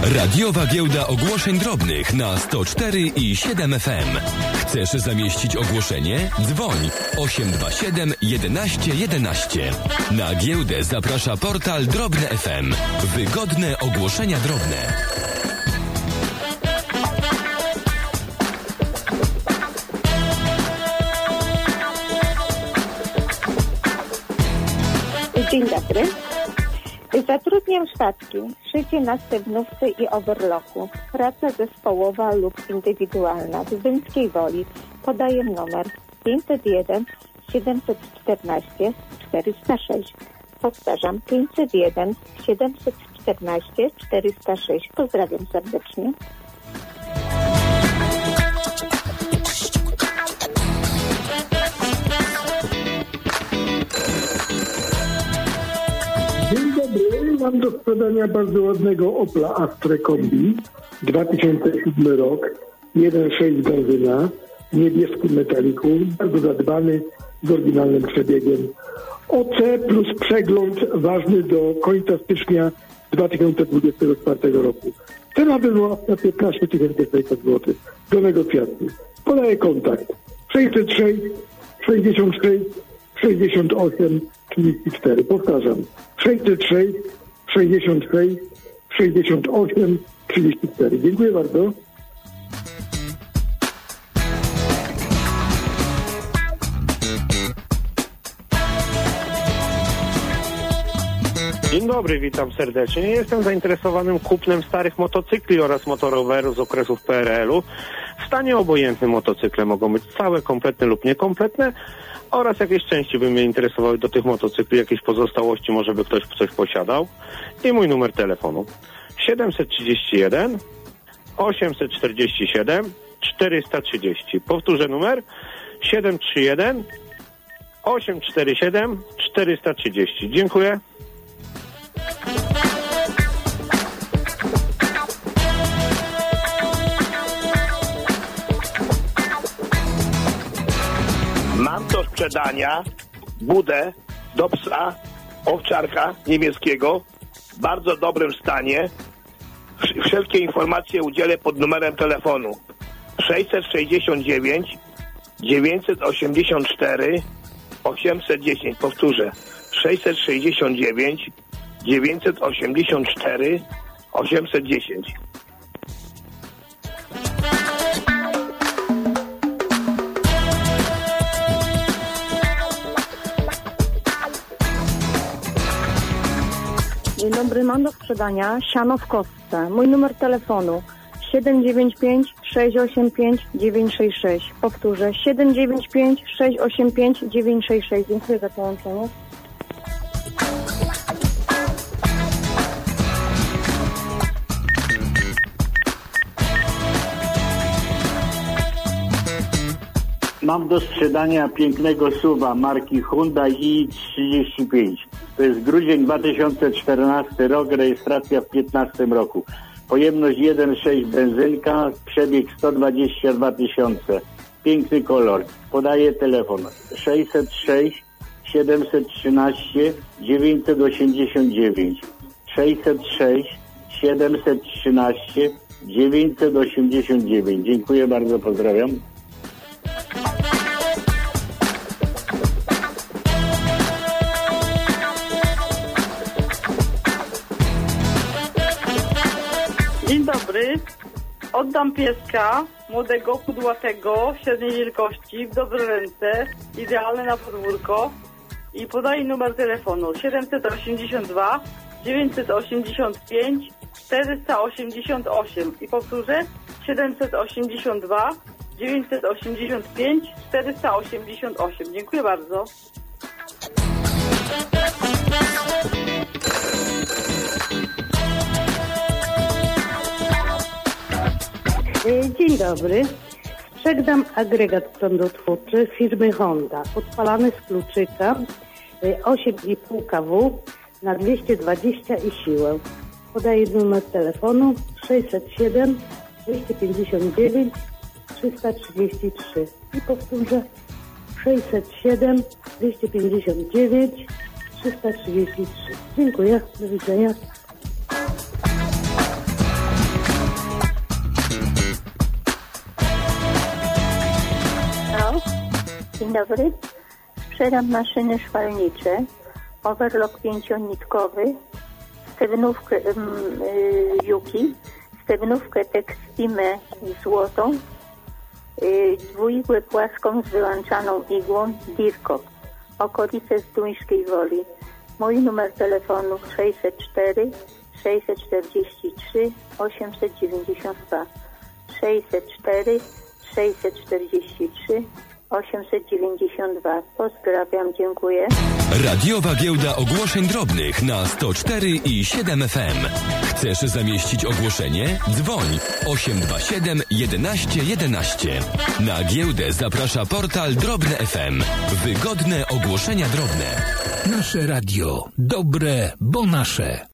Radiowa Giełda Ogłoszeń Drobnych na 104 i 7 FM. Chcesz zamieścić ogłoszenie? Dzwoń 827 11 11. Na giełdę zaprasza portal Drobne FM. Wygodne ogłoszenia drobne. Dzień dobry. Zatrudniam szwadzki, szycie na stewnówce i overlocku. Praca zespołowa lub indywidualna w Zbyńskiej Woli. Podaję numer 501 714 406. Powtarzam, 501 714 406. Pozdrawiam serdecznie. Dzień dobry, mam do sprzedania bardzo ładnego Opla Astra Kombi, 2007 rok, 1.6 benzyna, niebieskim metaliku, bardzo zadbany, z oryginalnym przebiegiem. OC plus przegląd ważny do końca stycznia 2024 roku. Cena była na 15 600 zł do negocjacji. Podaję kontakt 606 66 68 34. Powtarzam. 606 66 68 34. Dziękuję bardzo. Dzień dobry, witam serdecznie. Jestem zainteresowanym kupnem starych motocykli oraz motoroweru z okresów PRL-u. W stanie obojętnym motocykle mogą być całe, kompletne lub niekompletne oraz jakieś części by mnie interesowały do tych motocykli, jakieś pozostałości, może by ktoś coś posiadał. I mój numer telefonu 731 847 430. Powtórzę numer 731 847 430. Dziękuję. Mam do sprzedania budę do psa, owczarka niemieckiego w bardzo dobrym stanie. Wszelkie informacje udzielę pod numerem telefonu 669 984 810. Powtórzę 669 984 810. Dzień dobry, mam do sprzedania siano w kostce. Mój numer telefonu 795 685 966. Powtórzę 795 685 966. Dziękuję za połączenie. Mam do sprzedania pięknego SUV-a marki Hyundai i35. To jest grudzień 2014 rok, rejestracja w 2015 roku. Pojemność 1.6 benzynka, przebieg 122 000. Piękny kolor. Podaję telefon 606 713 989. 606 713 989. Dziękuję bardzo, pozdrawiam. Dzień dobry. Oddam pieska, młodego, kudłatego, średniej wielkości, w dobre ręce, idealne na podwórko i podaję numer telefonu 782 985 488 i powtórzę 782 985 488. Dziękuję bardzo. Dzień dobry. Sprzedam agregat prądotwórczy firmy Honda, odpalany z kluczyka, 8,5 kW na 220 i siłę. Podaję numer telefonu 607 259 333 i powtórzę 607 259 333. Dziękuję, do widzenia. Dzień dobry. Sprzedam maszyny szwalnicze, overlock 5-nitkowy, stewnówkę Juki, stewnówkę Textimę złotą, dwuigłę płaską z wyłączaną igłą Dirkop, okolice Zduńskiej Woli. Mój numer telefonu 604 643 892 604 643 892. Pozdrawiam, dziękuję. Radiowa Giełda Ogłoszeń Drobnych na 104 i 7 FM. Chcesz zamieścić ogłoszenie? Dzwoń 827 11 11. Na giełdę zaprasza portal Drobne FM. Wygodne ogłoszenia drobne. Nasze radio. Dobre, bo nasze.